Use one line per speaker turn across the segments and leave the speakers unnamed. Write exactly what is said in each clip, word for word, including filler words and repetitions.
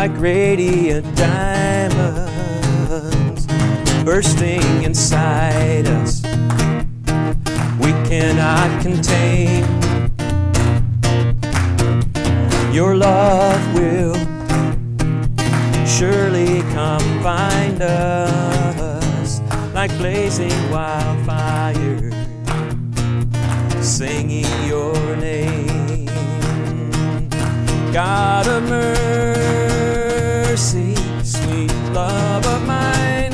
like radiant diamonds bursting inside us. We cannot contain. Your love will surely come find us like blazing wildfire, singing your name. God of mercy, sweet love of mine,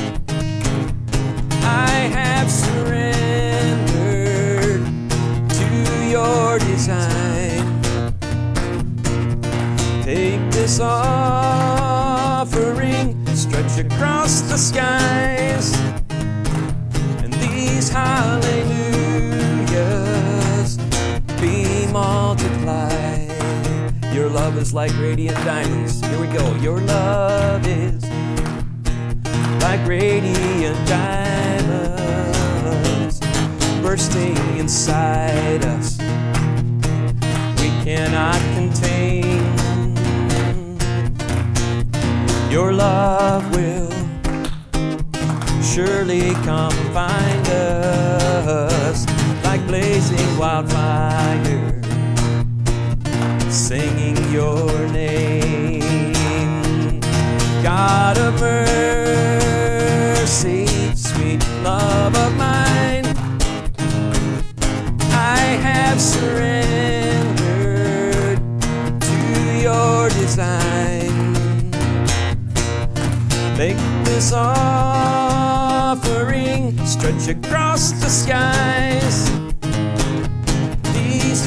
I have surrendered to your design. Take this offering, stretch across the skies, and these hallelujahs be multiplied. Your love is like radiant diamonds. Here we go. Your love is like radiant diamonds bursting inside us. We cannot contain. Your love will surely come find us like blazing wildfire, singing your name. God of mercy, sweet love of mine, I have surrendered to your design. Make this offering, stretch across the skies. These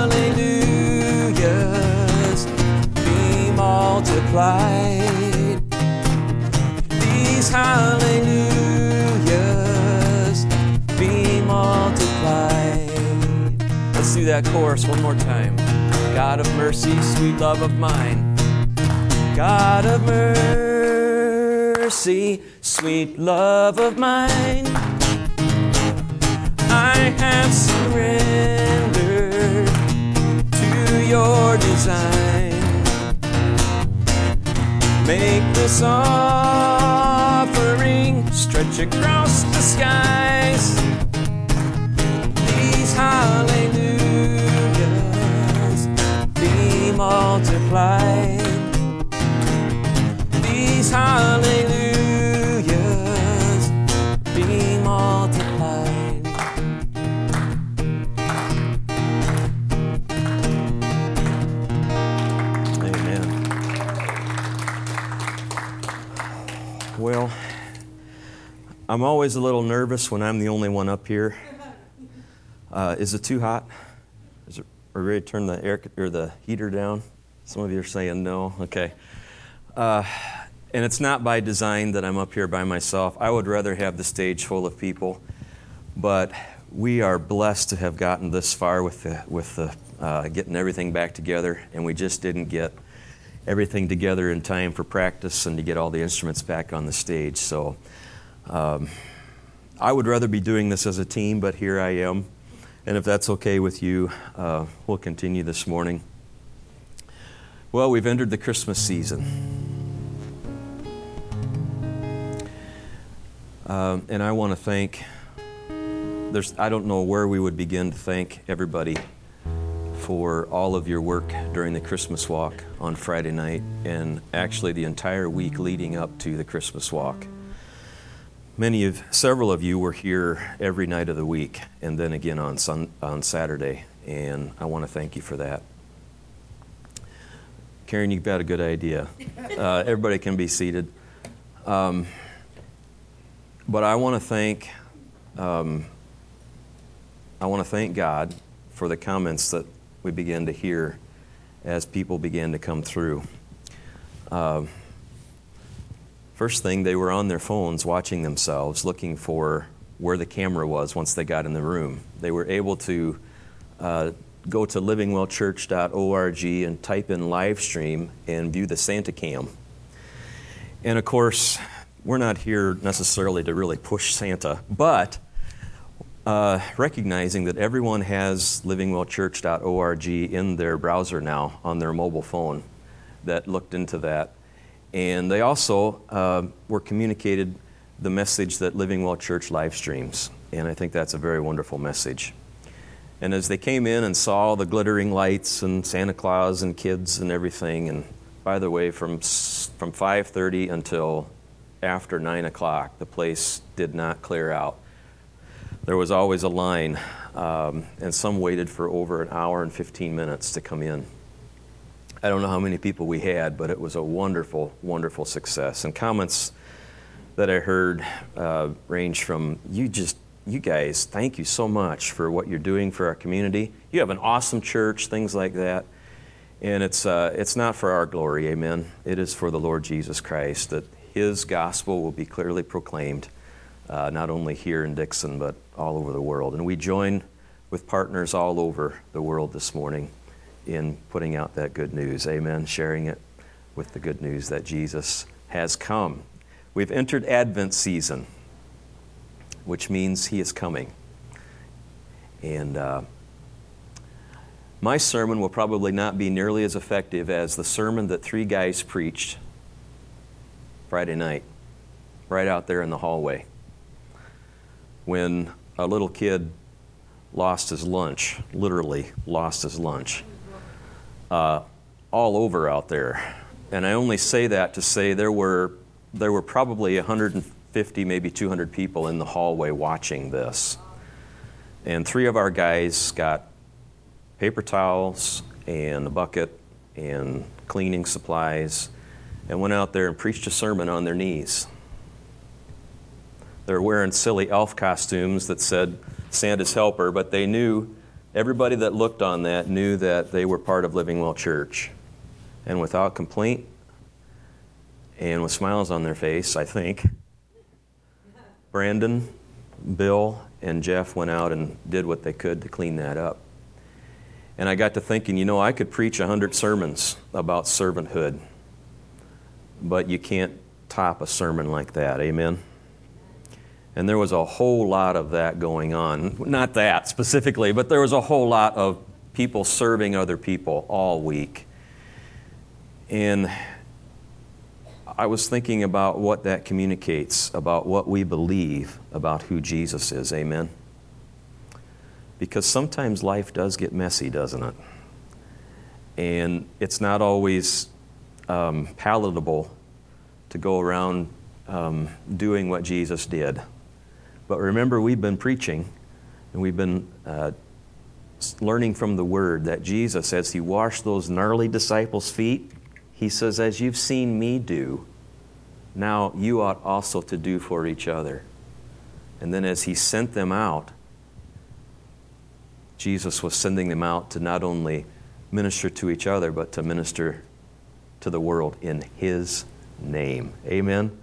hallelujahs be multiplied. These hallelujahs be multiplied. Let's do that chorus one more time. God of mercy, sweet love of mine. God of mercy, sweet love of mine, I have surrendered to your design. Make this offering, stretch across the skies. These hallelujahs be multiplied. These hallelujahs be multiplied. Amen. Well, I'm always a little nervous when I'm the only one up here. Uh, is it too hot? Is it, are we ready to turn the air or the heater down? Some of you are saying no. Okay. Uh, and it's not by design that I'm up here by myself. I would rather have the stage full of people, but we are blessed to have gotten this far with the, with the uh, getting everything back together, and we just didn't get everything together in time for practice and to get all the instruments back on the stage. So um, I would rather be doing this as a team, but here I am. And if that's okay with you, uh, we'll continue this morning. Well, we've entered the Christmas season. Uh, and I want to thank, there's, I don't know where we would begin to thank everybody for all of your work during the Christmas walk on Friday night and actually the entire week leading up to the Christmas walk. Many of, several of you were here every night of the week and then again on sun, on Saturday, and I want to thank you for that. Karen, you've got a good idea. Uh, everybody can be seated. Um, but I want to thank, um, I want to thank God for the comments that we began to hear as people began to come through. Uh, first thing, they were on their phones watching themselves, looking for where the camera was once they got in the room. They were able to uh, go to living well church dot org and type in live stream and view the Santa Cam. And of course, we're not here necessarily to really push Santa, but uh, recognizing that everyone has living well church dot org in their browser now on their mobile phone, that looked into that. And they also uh, were communicated the message that Living Well Church live streams. And I think that's a very wonderful message. And as they came in and saw the glittering lights and Santa Claus and kids and everything, and by the way, from from five thirty until after nine o'clock, the place did not clear out. There was always a line, um, and some waited for over an hour and fifteen minutes to come in. I don't know how many people we had, but it was a wonderful, wonderful success. And comments that I heard uh, range from, you just, you guys, thank you so much for what you're doing for our community. You have an awesome church, things like that. And it's uh, it's not for our glory, amen. It is for the Lord Jesus Christ, that His gospel will be clearly proclaimed, uh, not only here in Dixon, but all over the world. And we join with partners all over the world this morning in putting out that good news, amen, sharing it with the good news that Jesus has come. We've entered Advent season, which means He is coming. And uh, my sermon will probably not be nearly as effective as the sermon that three guys preached Friday night, right out there in the hallway, when a little kid lost his lunch, literally lost his lunch, uh, all over out there. And I only say that to say there were there were probably one hundred fifty, maybe two hundred people in the hallway watching this. And three of our guys got paper towels and a bucket and cleaning supplies and went out there and preached a sermon on their knees. They were wearing silly elf costumes that said Santa's helper, but they knew, everybody that looked on that knew that they were part of Living Well Church. And without complaint and with smiles on their face, I think, Brandon, Bill, and Jeff went out and did what they could to clean that up. And I got to thinking, you know, I could preach a hundred sermons about servanthood, but you can't top a sermon like that, amen? And there was a whole lot of that going on. Not that specifically, but there was a whole lot of people serving other people all week. And I was thinking about what that communicates, about what we believe about who Jesus is, amen? Because sometimes life does get messy, doesn't it? And it's not always um, palatable to go around um, doing what Jesus did. But remember, we've been preaching, and we've been uh, learning from the Word that Jesus, as He washed those gnarly disciples' feet, He says, as you've seen me do, now you ought also to do for each other. And then as He sent them out, Jesus was sending them out to not only minister to each other, but to minister to the world in His name. Amen?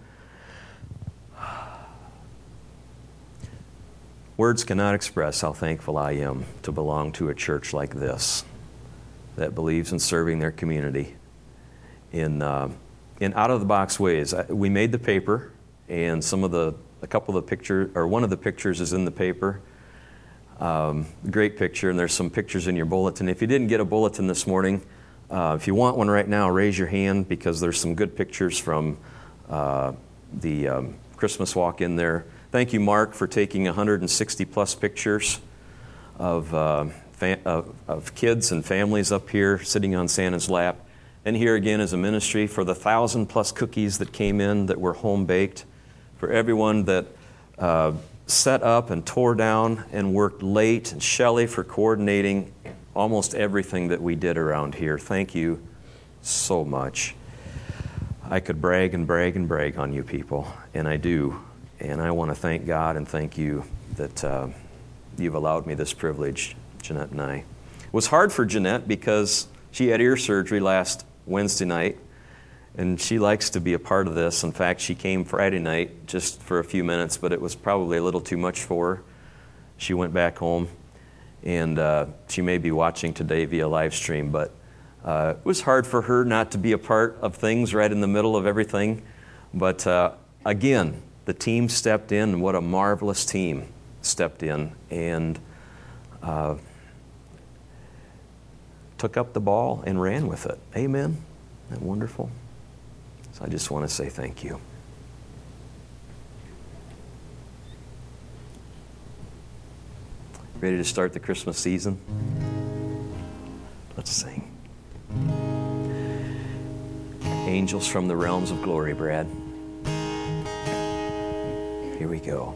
Words cannot express how thankful I am to belong to a church like this that believes in serving their community in uh, in out-of-the-box ways. We made the paper, and some of the a couple of the pictures, or one of the pictures is in the paper. Um, great picture, and there's some pictures in your bulletin. If you didn't get a bulletin this morning, uh, if you want one right now, raise your hand, because there's some good pictures from uh, the um, Christmas walk in there. Thank you, Mark, for taking one hundred sixty plus pictures of, uh, fa- of, of kids and families up here sitting on Santa's lap. And here again is a ministry for the thousand plus cookies that came in that were home baked, for everyone that uh, set up and tore down and worked late, and Shelley for coordinating almost everything that we did around here. Thank you so much. I could brag and brag and brag on you people, and I do. And I want to thank God and thank you that uh, you've allowed me this privilege, Jeanette and I. It was hard for Jeanette because she had ear surgery last Wednesday night, and she likes to be a part of this. In fact, she came Friday night just for a few minutes, but it was probably a little too much for her. She went back home, and uh, she may be watching today via live stream, but uh, it was hard for her not to be a part of things right in the middle of everything. But uh, again, the team stepped in, and what a marvelous team stepped in and uh, took up the ball and ran with it. Amen? Isn't that wonderful? So I just want to say thank you. Ready to start the Christmas season? Let's sing. Angels from the realms of glory, Brad. Here we go.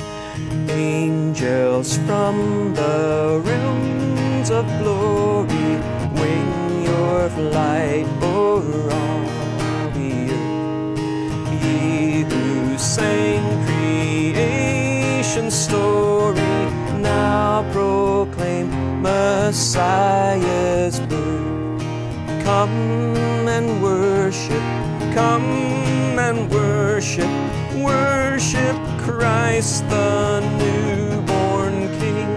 Angels from the realms of glory, wing your flight o'er all the earth. Ye who sang creation's story, now proclaim Messiah's birth. Come and worship, come and worship, worship Christ the newborn King.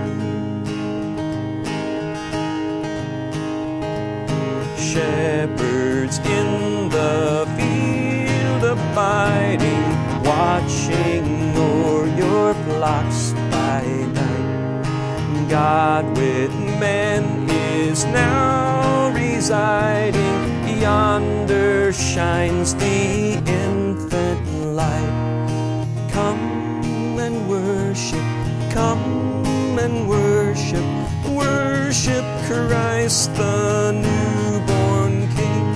Shepherds in the field abiding, watching o'er your flocks by night. God with men is now residing, yonder shines the infant light. Come and worship, come and worship, worship Christ the newborn King.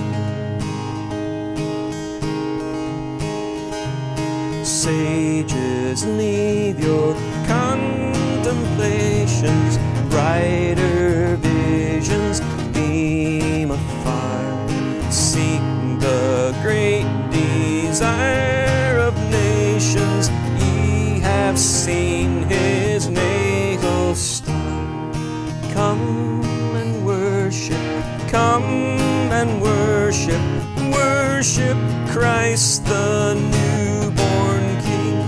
Sages, leave your contemplations, brighter visions beam afar. Seek the great desire of nations, ye have seen his natal star. Come and worship, come and worship, worship Christ the newborn King.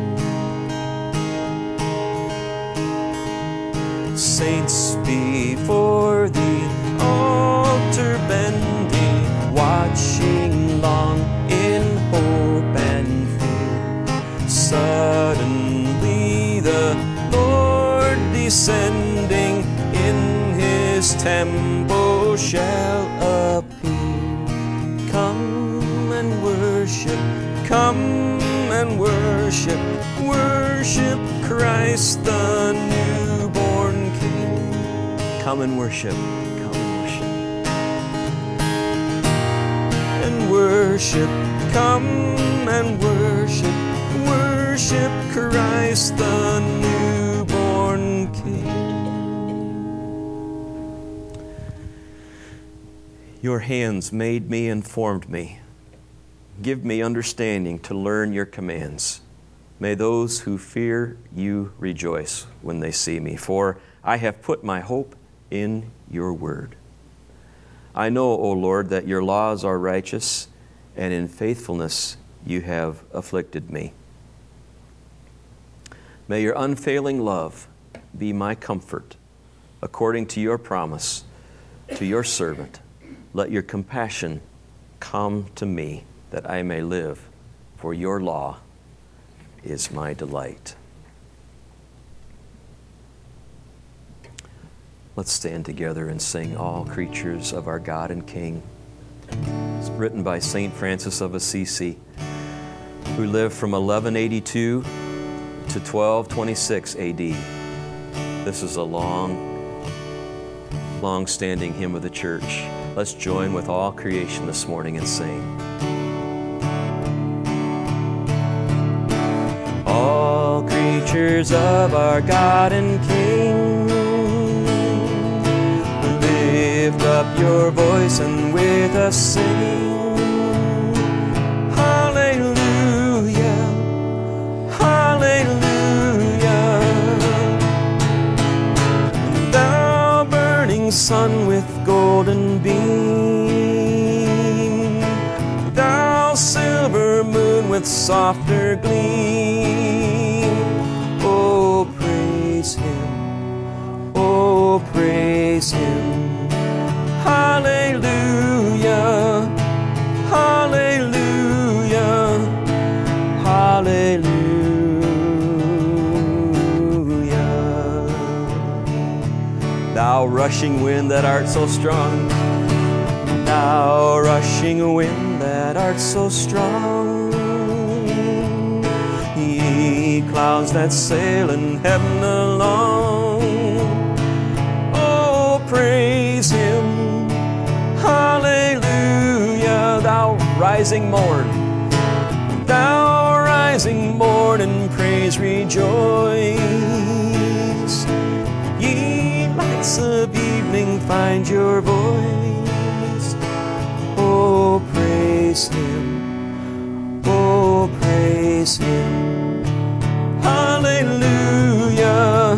Saints before the altar bending, watching long in hope and fear. Suddenly the Lord descending in his temple shall appear. Come and worship, come and worship, worship Christ the newborn King. Come and worship, come and worship. And worship, come and worship, worship Christ the newborn King. Your hands made me and formed me. Give me understanding to learn your commands. May those who fear you rejoice when they see me, for I have put my hope in your word. I know, O Lord, that your laws are righteous, and in faithfulness you have afflicted me. May your unfailing love be my comfort, according to your promise to your servant. Let your compassion come to me, that I may live, for your law is my delight. Let's stand together and sing All Creatures of Our God and King. It's written by Saint Francis of Assisi, who lived from eleven eighty-two to twelve twenty-six A D. This is a long, long-standing hymn of the church. Let's join with all creation this morning and sing. All creatures of our God and King, lift up your voice and with us sing. Hallelujah, hallelujah. Thou burning sun with golden beam, thou silver moon with softer gleam. Oh, praise him, oh, praise him. Hallelujah, hallelujah, hallelujah. Thou rushing wind that art so strong, Thou rushing wind that art so strong, ye clouds that sail in heaven along, oh, praise Him, hallelujah. Thou rising morn, thou rising morn, in praise rejoice. Ye lights of evening, find your voice. Oh, praise Him, oh, praise Him, hallelujah,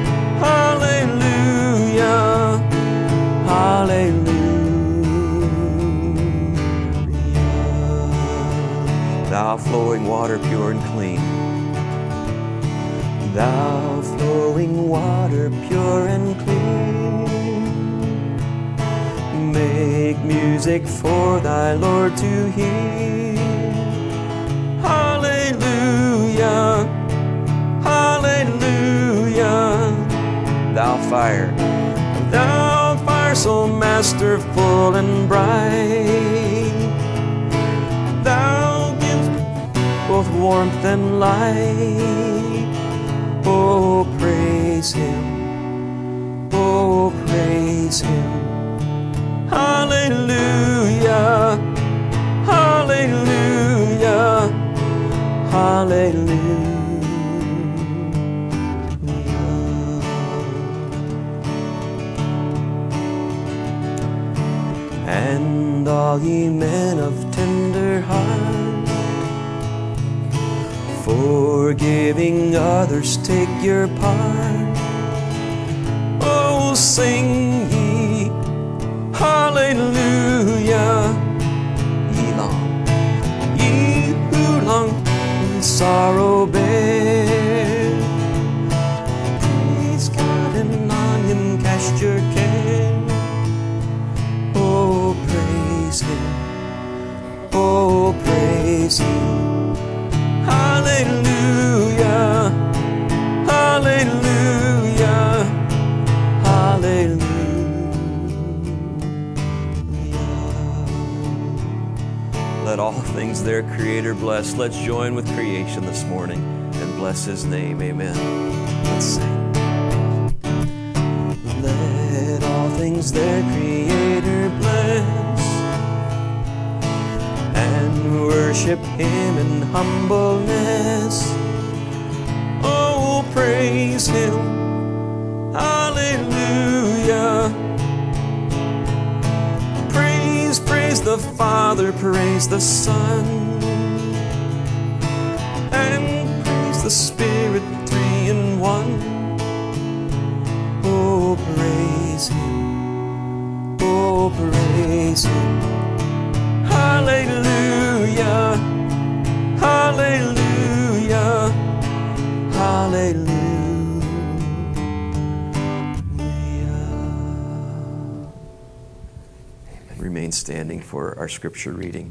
hallelujah, hallelujah. Thou flowing water pure and clean, thou flowing water pure and clean, make music for thy Lord to hear. Hallelujah, hallelujah. Thou fire, thou fire so masterful and bright, thou givest both warmth and light. Oh, praise Him, oh, praise Him, hallelujah, hallelujah, hallelujah. And all ye men of tender heart, forgiving others, take your part. Oh, sing ye hallelujah. Ye long, ye who long in sorrow bear, praise God and on Him cast your care. Oh, praise Him, oh, praise Him, hallelujah, hallelujah, hallelujah. Let all things their Creator bless. Let's join with creation this morning and bless His name. Amen. Let's sing. Let all things their Creator bless, and worship Him in humbleness. Oh, praise Him, hallelujah. Praise, praise the Father, praise the Son, and praise the Spirit, three in one. Oh, praise Him, oh, praise Him, hallelujah, hallelujah, hallelujah. Remain standing for our scripture reading.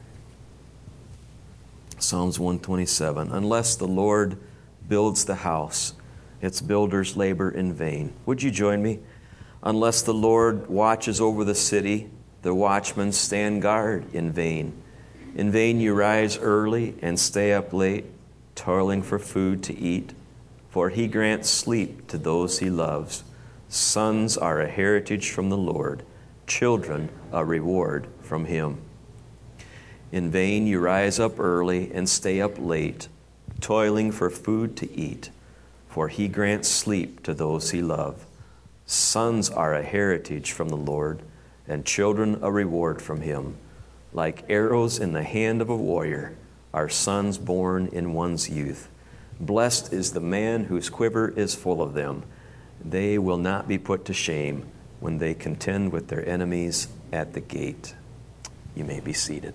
Psalms one twenty-seven. Unless the Lord builds the house, its builders labor in vain. Would you join me? Unless the Lord watches over the city, the watchmen stand guard in vain. In vain you rise early and stay up late, toiling for food to eat. For He grants sleep to those He loves. Sons are a heritage from the Lord, children a reward from Him. In vain you rise up early and stay up late, toiling for food to eat. For He grants sleep to those He loves. Sons are a heritage from the Lord, and children a reward from Him. Like arrows in the hand of a warrior are sons born in one's youth. Blessed is the man whose quiver is full of them. They will not be put to shame when they contend with their enemies at the gate. You may be seated.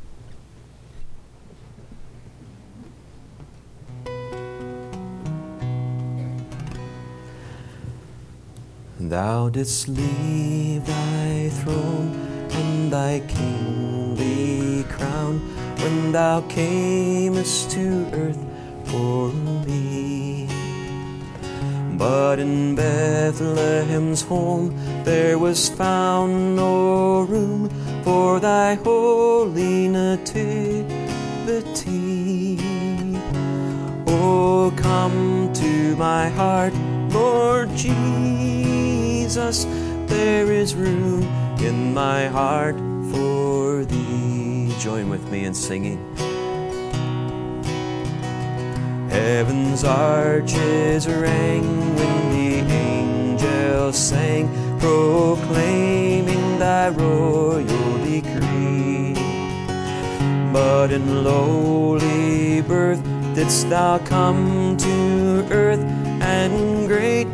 Thou didst leave thy throne and thy kingly crown when thou camest to earth for me. But in Bethlehem's home there was found no room for thy holy nativity. Oh, come to my heart, Lord Jesus, there is room in my heart for thee. Join with me in singing. Heaven's arches rang when the angels sang, proclaiming thy royal decree. But in lowly birth didst thou come to earth, and great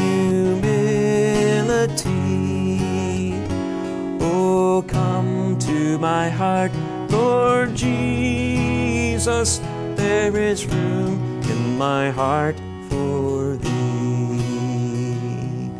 humility. Oh, come to my heart, Lord Jesus, there is room in my heart for thee.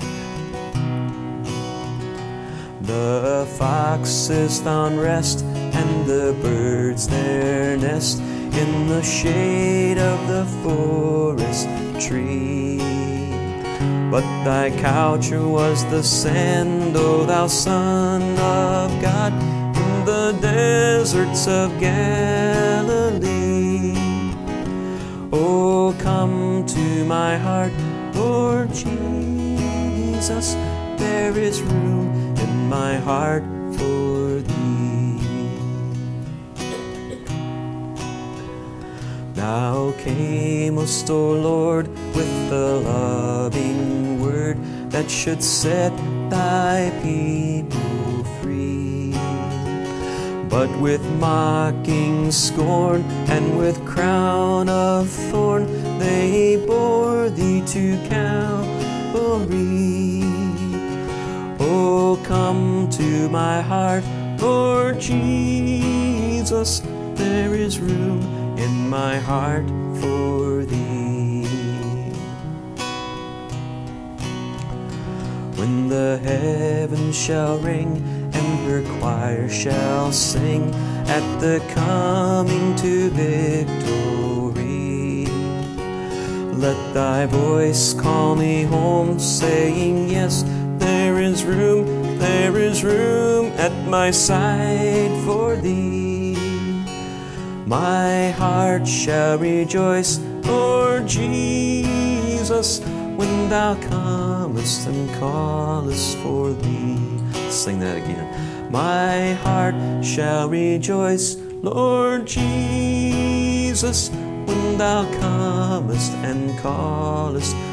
The foxes found rest, and the birds their nest in the shade of the forest tree. But thy couch was the sand, O thou Son of God, in the deserts of Galilee. Oh, come to my heart, Lord Jesus, there is room in my heart for thee. Thou camest, O Lord, with the loving word that should set thy people free. But with mocking scorn and with crown of thorn they bore thee to Calvary. Oh, come to my heart, Lord Jesus, there is room in my heart for thee. When the heavens shall ring and her choir shall sing at the coming to victory, let thy voice call me home, saying, yes, there is room, there is room at my side for thee. My heart shall rejoice, Lord Jesus, when thou comest and callest for thee. Sing that again. My heart shall rejoice, Lord Jesus, when thou comest and callest